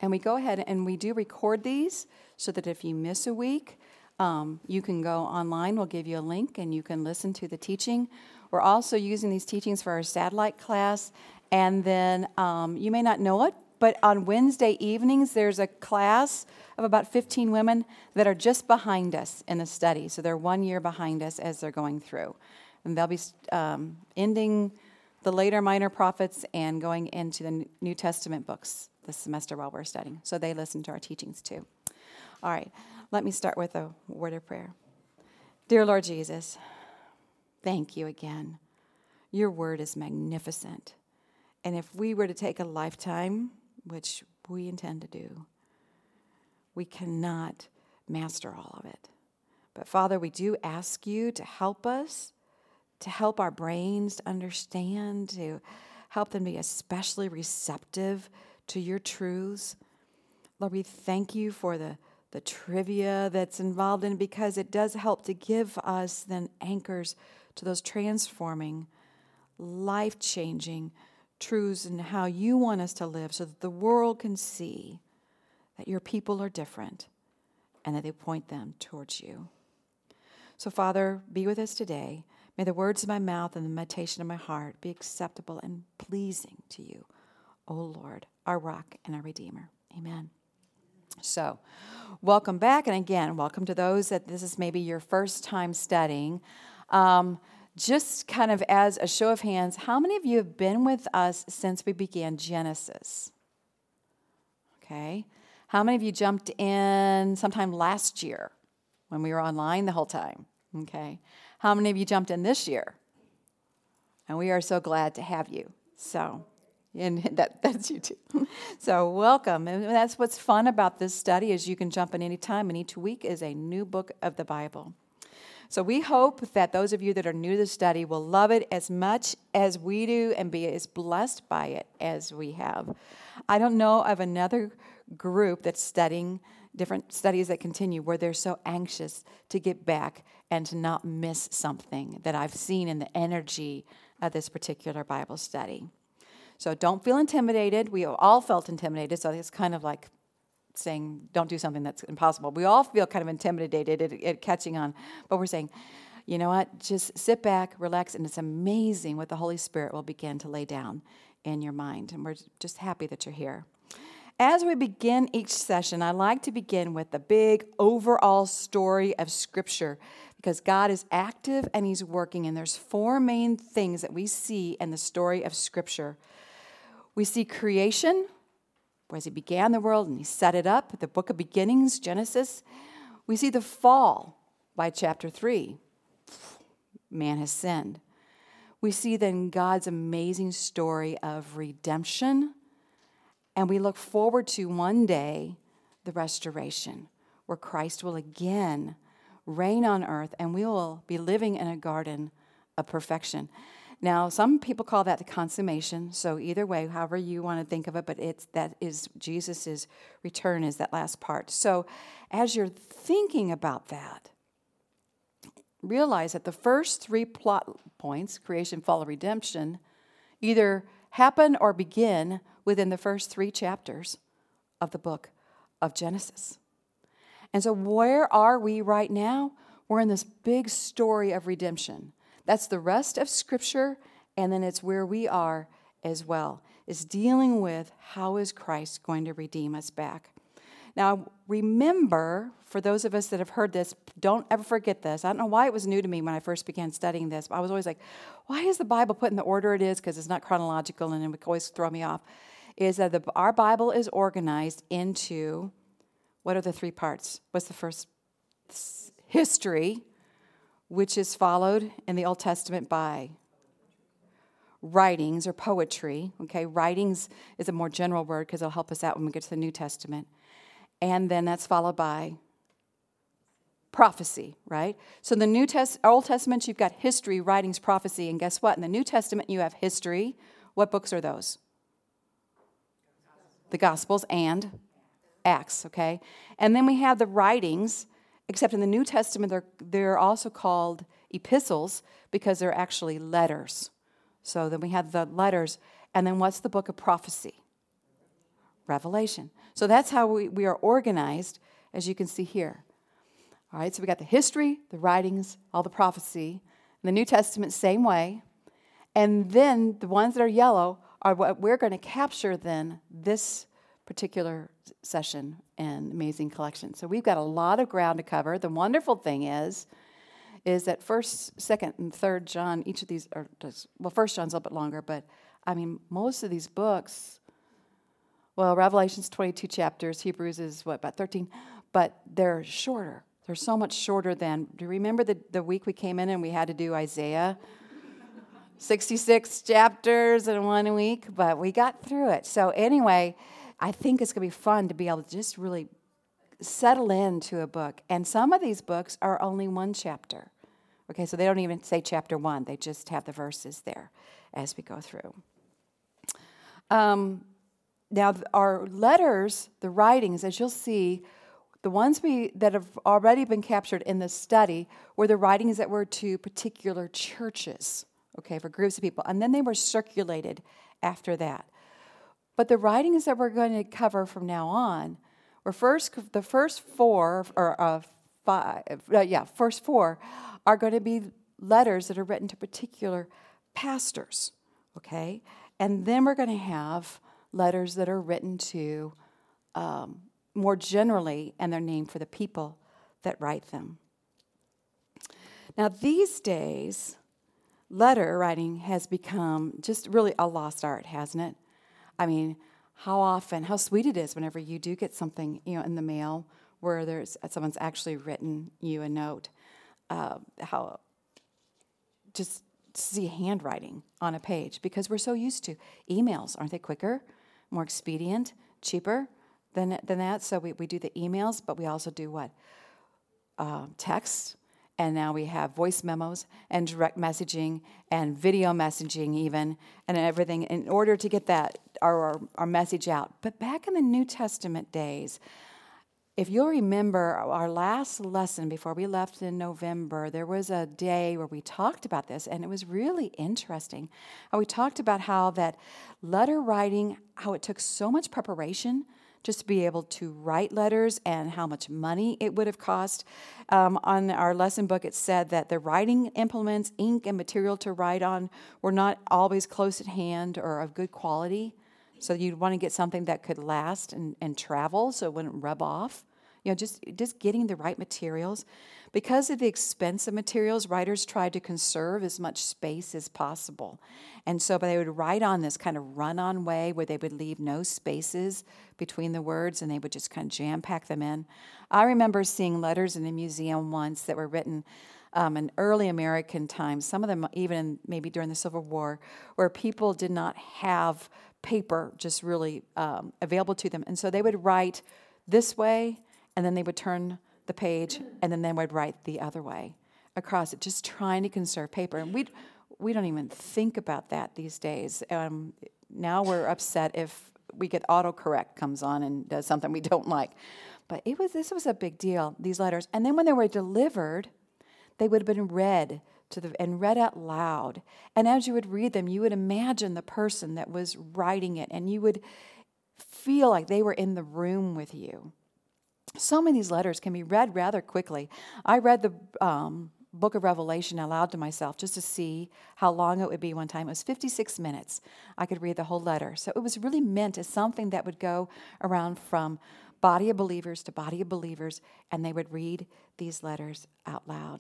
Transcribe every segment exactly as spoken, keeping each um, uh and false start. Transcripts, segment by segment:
And we go ahead and we do record these so that if you miss a week, um, you can go online. We'll give you a link and you can listen to the teaching. We're also using these teachings for our satellite class. And then um, you may not know it, but on Wednesday evenings, there's a class of about fifteen women that are just behind us in the study. So they're one year behind us as they're going through. And they'll be um, ending the later minor prophets and going into the New Testament books this semester while we're studying. So they listen to our teachings too. All right, let me start with a word of prayer. Dear Lord Jesus, thank you again. Your word is magnificent. And if we were to take a lifetime, which we intend to do, we cannot master all of it. But Father, we do ask you to help us, to help our brains to understand, to help them be especially receptive to your truths. Lord, we thank you for the, the trivia that's involved in it, because it does help to give us then anchors to those transforming, life-changing truths and how you want us to live, so that the world can see that your people are different and that they point them towards you. So, Father, be with us today. May the words of my mouth and the meditation of my heart be acceptable and pleasing to you, O Lord, our rock and our Redeemer. Amen. So, welcome back. And again, welcome to those that this is maybe your first time studying. Um, just kind of as a show of hands, how many of you have been with us since we began Genesis? Okay. How many of you jumped in sometime last year when we were online the whole time? Okay. How many of you jumped in this year? And we are so glad to have you. So, and that, that's you too. So welcome. And that's what's fun about this study, is you can jump in any time, and each week is a new book of the Bible. So we hope that those of you that are new to the study will love it as much as we do and be as blessed by it as we have. I don't know of another group that's studying different studies that continue where they're so anxious to get back and to not miss something that I've seen in the energy of this particular Bible study. So don't feel intimidated. We all felt intimidated, so it's kind of like saying don't do something that's impossible. We all feel kind of intimidated at, at catching on, but we're saying, you know what, just sit back, relax, and it's amazing what the Holy Spirit will begin to lay down in your mind, and we're just happy that you're here. As we begin each session, I like to begin with the big overall story of Scripture, because God is active and He's working, and there's four main things that we see in the story of Scripture. We see creation, as He began the world and He set it up, the book of beginnings, Genesis. We see the fall by chapter three. Man has sinned. We see then God's amazing story of redemption, and we look forward to one day the restoration, where Christ will again reign on earth and we will be living in a garden of perfection. Now, some people call that the consummation. So either way, however you want to think of it, but it's that is Jesus' return is that last part. So as you're thinking about that, realize that the first three plot points, creation, fall, and redemption, either happen or begin within the first three chapters of the book of Genesis. And so where are we right now? We're in this big story of redemption. That's the rest of Scripture, and then it's where we are as well. It's dealing with how is Christ going to redeem us back. Now, remember, for those of us that have heard this, don't ever forget this. I don't know why it was new to me when I first began studying this, but I was always like, why is the Bible put in the order it is? Because it's not chronological, and it would always throw me off. Is that the, our Bible is organized into, what are the three parts? What's the first? History, which is followed in the Old Testament by writings or poetry. Okay, writings is a more general word because it'll help us out when we get to the New Testament. And then that's followed by prophecy, right? So in the New Test, Old Testament, you've got history, writings, prophecy, and guess what? In the New Testament, you have history. What books are those? The Gospels and Acts, okay? And then we have the writings, except in the New Testament, they're, they're also called epistles because they're actually letters. So then we have the letters, and then what's the book of prophecy? Revelation. So that's how we, we are organized, as you can see here. All right, so we got the history, the writings, all the prophecy. In the New Testament, same way. And then the ones that are yellow are what we're going to capture then this particular session and Amazing Collection. So we've got a lot of ground to cover. The wonderful thing is, is that first, second, and third John, each of these are, well, first John's a little bit longer, but I mean, most of these books, well, Revelation's twenty-two chapters, Hebrews is, what, about thirteen, but they're shorter. They're so much shorter than, do you remember the, the week we came in and we had to do Isaiah? sixty-six chapters in one week, but we got through it. So anyway, I think it's going to be fun to be able to just really settle into a book. And some of these books are only one chapter. Okay, so they don't even say chapter one. They just have the verses there as we go through. Um, now, our letters, the writings, as you'll see, the ones we that have already been captured in this study were the writings that were to particular churches, okay, for groups of people. And then they were circulated after that. But the writings that we're going to cover from now on were first, the first four, or uh, five, uh, yeah, first four are going to be letters that are written to particular pastors, okay? And then we're going to have letters that are written to um, more generally, and they're named for the people that write them. Now, these days, letter writing has become just really a lost art, hasn't it? I mean, how often, how sweet it is whenever you do get something, you know, in the mail where there's someone's actually written you a note. Uh, how just to see handwriting on a page, because we're so used to emails. Aren't they quicker, more expedient, cheaper than than that? So we, we do the emails, but we also do what? Uh, text. And now we have voice memos and direct messaging and video messaging even, and everything in order to get that our, our message out. But back in the New Testament days, if you'll remember our last lesson before we left in November, there was a day where we talked about this, and it was really interesting. And we talked about how that letter writing, how it took so much preparation just to be able to write letters and how much money it would have cost. Um, on our lesson book, it said that the writing implements, ink, and material to write on were not always close at hand or of good quality. So you'd want to get something that could last and, and travel so it wouldn't rub off. You know, just, just getting the right materials. Because of the expense of materials, writers tried to conserve as much space as possible. And so but they would write on this kind of run-on way where they would leave no spaces between the words, and they would just kind of jam-pack them in. I remember seeing letters in a museum once that were written um, in early American times, some of them even maybe during the Civil War, where people did not have paper just really um, available to them. And so they would write this way, and then they would turn the page, and then they would write the other way across it, just trying to conserve paper. And we we don't even think about that these days. Um, now we're upset if we get autocorrect comes on and does something we don't like. But it was this was a big deal, these letters. And then when they were delivered, they would have been read to the and read out loud. And as you would read them, you would imagine the person that was writing it, and you would feel like they were in the room with you. So many of these letters can be read rather quickly. I read the um, book of Revelation aloud to myself just to see how long it would be one time. It was fifty-six minutes. I could read the whole letter. So it was really meant as something that would go around from body of believers to body of believers, and they would read these letters out loud.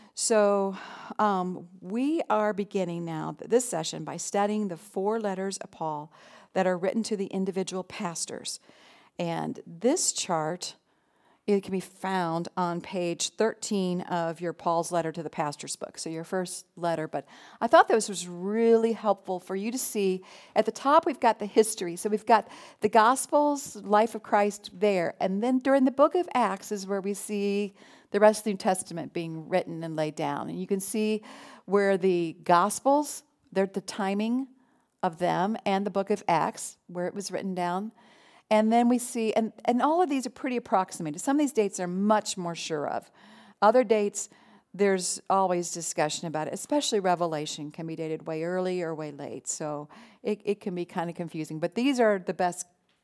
So um, we are beginning now this session by studying the four letters of Paul that are written to the individual pastors. And this chart, it can be found on page thirteen of your Paul's letter to the pastors book, so your first letter. But I thought this was really helpful for you to see. At the top, we've got the history. So we've got the Gospels, life of Christ there. And then during the book of Acts is where we see the rest of the New Testament being written and laid down. And you can see where the Gospels, they're the timing of them, and the book of Acts, where it was written down. And then we see, and, and all of these are pretty approximated. Some of these dates are much more sure of. Other dates, there's always discussion about it, especially Revelation can be dated way early or way late. So it, it can be kind of confusing. But these are the best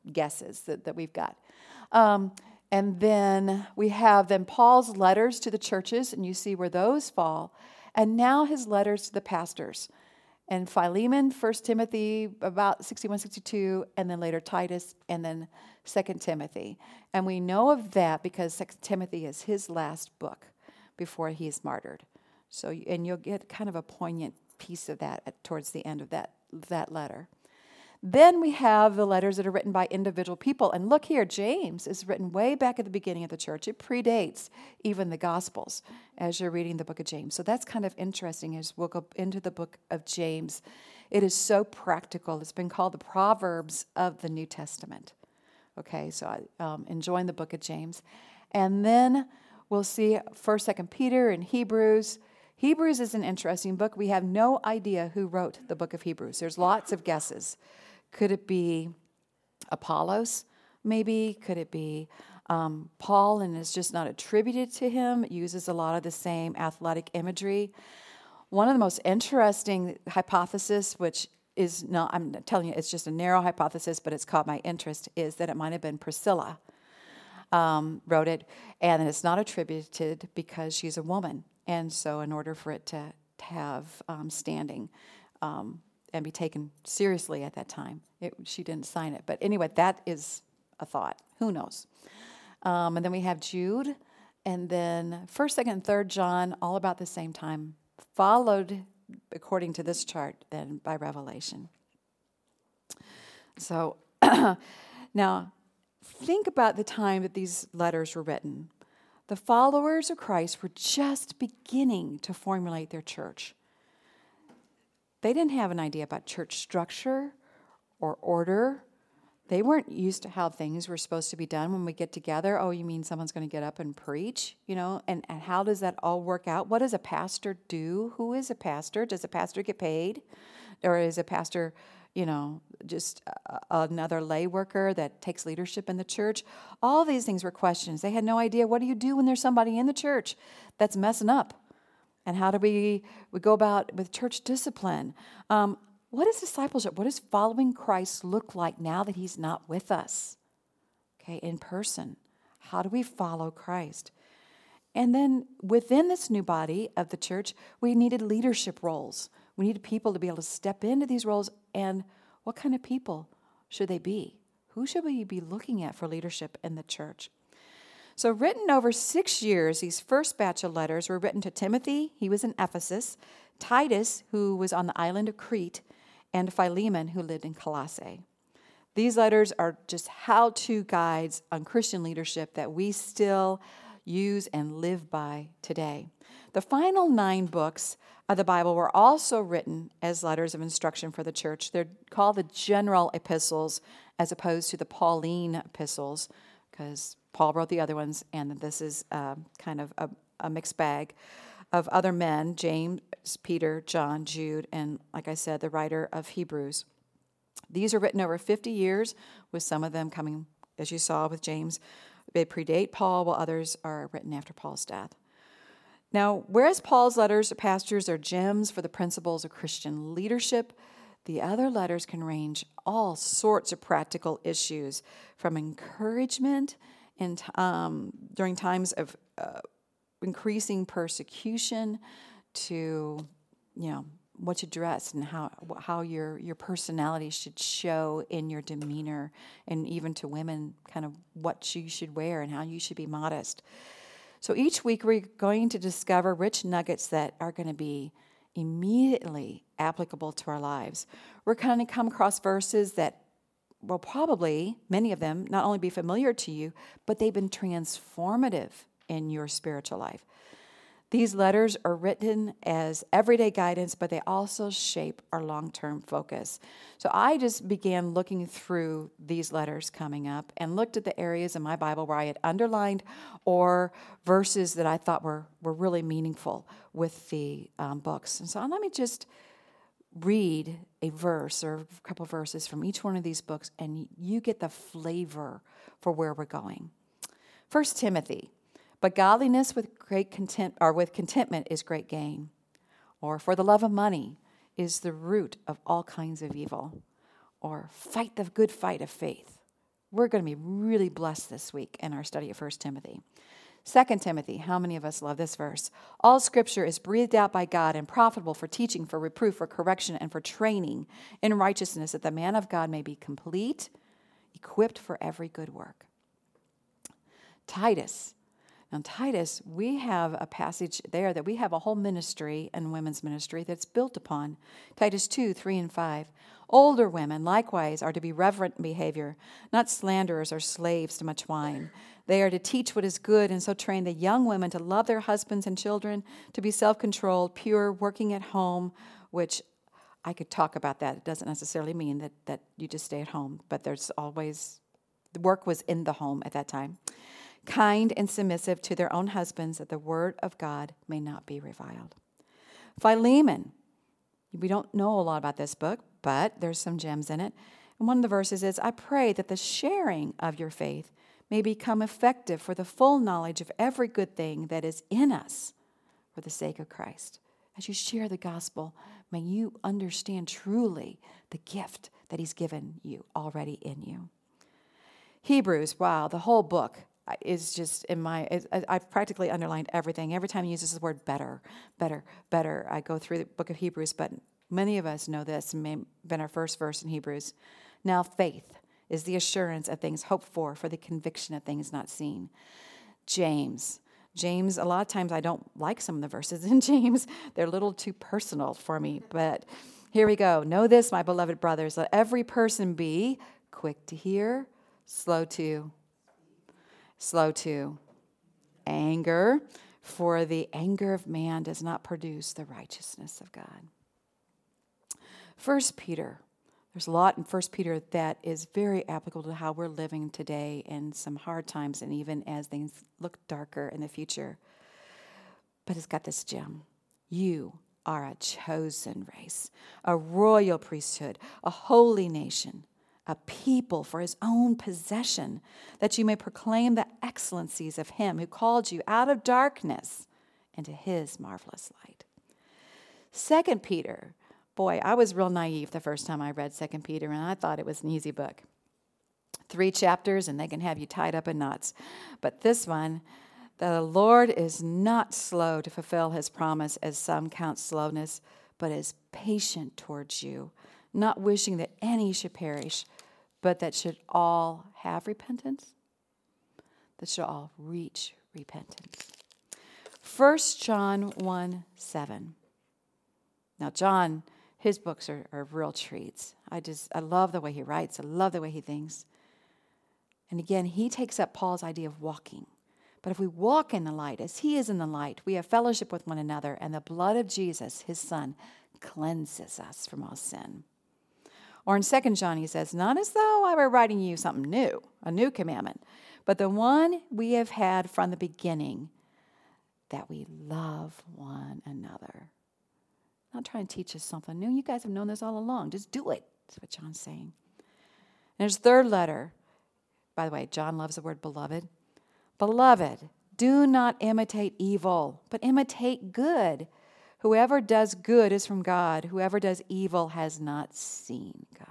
guesses that, that we've got. Um, and then we have then Paul's letters to the churches, and you see where those fall. And now his letters to the pastors. And Philemon, First Timothy, about sixty-one, sixty-two, and then later Titus, and then Second Timothy. And we know of that because Second Timothy is his last book before he is martyred. So, and you'll get kind of a poignant piece of that at, towards the end of that, that letter. Then we have the letters that are written by individual people. And look here, James is written way back at the beginning of the church. It predates even the Gospels as you're reading the book of James. So that's kind of interesting as we'll go into the book of James. It is so practical. It's been called the Proverbs of the New Testament. Okay, so I um, enjoying the book of James. And then we'll see First, Second Peter, and Hebrews. Hebrews is an interesting book. We have no idea who wrote the book of Hebrews. There's lots of guesses. Could it be Apollos, maybe? Could it be um, Paul, and it's just not attributed to him? It uses a lot of the same athletic imagery. One of the most interesting hypotheses, which is not, I'm telling you, it's just a narrow hypothesis, but it's caught my interest, is that it might have been Priscilla um, wrote it, and it's not attributed because she's a woman. And so in order for it to, to have um, standing, um, and be taken seriously at that time, It, she didn't sign it. But anyway, that is a thought. Who knows? Um, and then we have Jude, and then First, Second, and Third John, all about the same time, followed, according to this chart, then by Revelation. So now, think about the time that these letters were written. The followers of Christ were just beginning to formulate their church. They didn't have an idea about church structure or order. They weren't used to how things were supposed to be done when we get together. Oh, you mean someone's going to get up and preach? You know, and, and how does that all work out? What does a pastor do? Who is a pastor? Does a pastor get paid? Or is a pastor, you know, just a, another lay worker that takes leadership in the church? All these things were questions. They had no idea, what do you do when there's somebody in the church that's messing up? And how do we, we go about with church discipline? Um, what is discipleship? What does following Christ look like now that he's not with us? Okay, in person. How do we follow Christ? And then within this new body of the church, we needed leadership roles. We needed people to be able to step into these roles. And what kind of people should they be? Who should we be looking at for leadership in the church? So written over six years, these first batch of letters were written to Timothy. He was in Ephesus. Titus, who was on the island of Crete, and Philemon, who lived in Colossae. These letters are just how-to guides on Christian leadership that we still use and live by today. The final nine books of the Bible were also written as letters of instruction for the church. They're called the general epistles as opposed to the Pauline epistles, because Paul wrote the other ones, and this is uh, kind of a, a mixed bag of other men, James, Peter, John, Jude, and like I said, the writer of Hebrews. These are written over fifty years, with some of them coming, as you saw with James. They predate Paul, while others are written after Paul's death. Now, whereas Paul's letters to pastors are gems for the principles of Christian leadership, the other letters can range all sorts of practical issues, from encouragement in, um, during times of uh, increasing persecution to, you know, what to dress and how how your your personality should show in your demeanor, and even to women, kind of what you should wear and how you should be modest. So each week we're going to discover rich nuggets that are going to be immediately applicable to our lives. We're going to come across verses that will probably, many of them, not only be familiar to you, but they've been transformative in your spiritual life. These letters are written as everyday guidance, but they also shape our long-term focus. So I just began looking through these letters coming up and looked at the areas in my Bible where I had underlined or verses that I thought were, were really meaningful with the um, books. And so let me just read a verse or a couple of verses from each one of these books, and you get the flavor for where we're going. First Timothy. But godliness with great content or with contentment is great gain. Or for the love of money is the root of all kinds of evil. Or fight the good fight of faith. we're going to be really blessed this week in our study of First Timothy. Second Timothy, how many of us love this verse? All Scripture is breathed out by God and profitable for teaching, for reproof, for correction, and for training in righteousness, that the man of God may be complete, equipped for every good work. Titus. Now, Titus, we have a passage there that we have a whole ministry and women's ministry that's built upon. Titus two, three, and five. Older women, likewise, are to be reverent in behavior, not slanderers or slaves to much wine. They are to teach what is good, and so train the young women to love their husbands and children, to be self-controlled, pure, working at home, which I could talk about that. It doesn't necessarily mean that, that you just stay at home, but there's always, the work was in the home at that time. Kind and submissive to their own husbands, that the word of God may not be reviled. Philemon. We don't know a lot about this book, but there's some gems in it. And one of the verses is, I pray that the sharing of your faith may become effective for the full knowledge of every good thing that is in us for the sake of Christ. As you share the gospel, may you understand truly the gift that he's given you already in you. Hebrews, wow, the whole book is just in my, I've practically underlined everything. Every time he uses the word better, better, better, I go through the book of Hebrews, but many of us know this, may have been our first verse in Hebrews. Now faith is the assurance of things hoped for, for the conviction of things not seen. James. James, a lot of times I don't like some of the verses in James. They're a little too personal for me, but here we go. Know this, my beloved brothers, let every person be quick to hear, slow to, slow to anger, for the anger of man does not produce the righteousness of God. First Peter. There's a lot in First Peter that is very applicable to how we're living today in some hard times and even as things look darker in the future. But it's got this gem. You are a chosen race, a royal priesthood, a holy nation, a people for his own possession, that you may proclaim the excellencies of him who called you out of darkness into his marvelous light. Second Peter. Boy, I was real naive the first time I read Second Peter, and I thought it was an easy book. Three chapters, and they can have you tied up in knots. But this one, the Lord is not slow to fulfill his promise, as some count slowness, but is patient towards you, not wishing that any should perish, but that should all have repentance, that should all reach repentance. First John one seven. Now, John, his books are, are real treats. I just, I love the way he writes. I love the way he thinks. And again, he takes up Paul's idea of walking. But if we walk in the light, as he is in the light, we have fellowship with one another, and the blood of Jesus, his son, cleanses us from all sin. Or in Second John, he says, not as though I were writing you something new, a new commandment, but the one we have had from the beginning, that we love one another. Not trying to teach us something new. You guys have known this all along. Just do it. That's what John's saying. And his third letter. By the way, John loves the word beloved. Beloved, do not imitate evil, but imitate good. Whoever does good is from God. Whoever does evil has not seen God.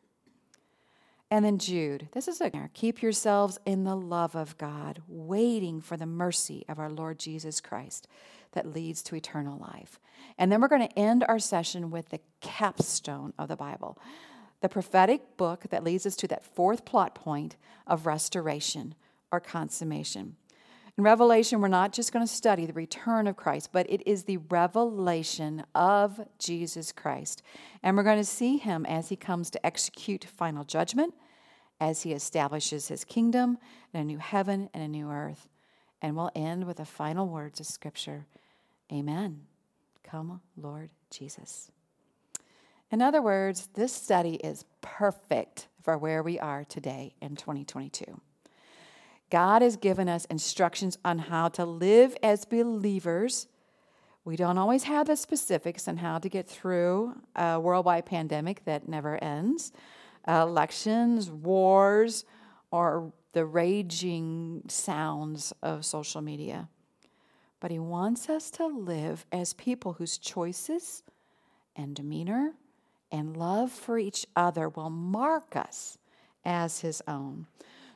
And then Jude. This is a keep yourselves in the love of God, waiting for the mercy of our Lord Jesus Christ that leads to eternal life. And then we're going to end our session with the capstone of the Bible, the prophetic book that leads us to that fourth plot point of restoration or consummation. In Revelation, we're not just going to study the return of Christ, but it is the revelation of Jesus Christ. And we're going to see him as he comes to execute final judgment, as he establishes his kingdom and a new heaven and a new earth. And we'll end with the final words of Scripture. Amen. Come, Lord Jesus. In other words, this study is perfect for where we are today in twenty twenty-two. God has given us instructions on how to live as believers. We don't always have the specifics on how to get through a worldwide pandemic that never ends, uh, elections, wars, or the raging sounds of social media. But he wants us to live as people whose choices and demeanor and love for each other will mark us as his own.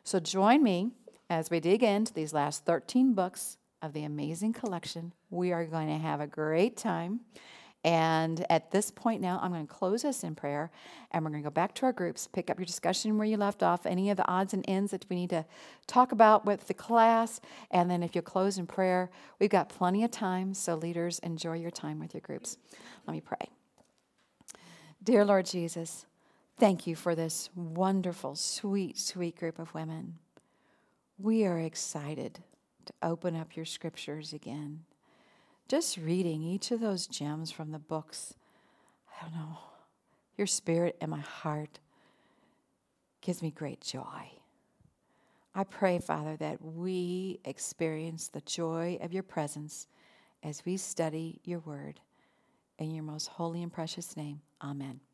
So join me as we dig into these last thirteen books of the amazing collection. We are going to have a great time. And at this point now, I'm going to close us in prayer, and we're going to go back to our groups, pick up your discussion where you left off, any of the odds and ends that we need to talk about with the class, and then if you'll close in prayer, we've got plenty of time, so leaders, enjoy your time with your groups. Let me pray. Dear Lord Jesus, thank you for this wonderful, sweet, sweet group of women. We are excited to open up your scriptures again. Just reading each of those gems from the books, I don't know, your spirit and my heart gives me great joy. I pray, Father, that we experience the joy of your presence as we study your word. In your most holy and precious name, amen.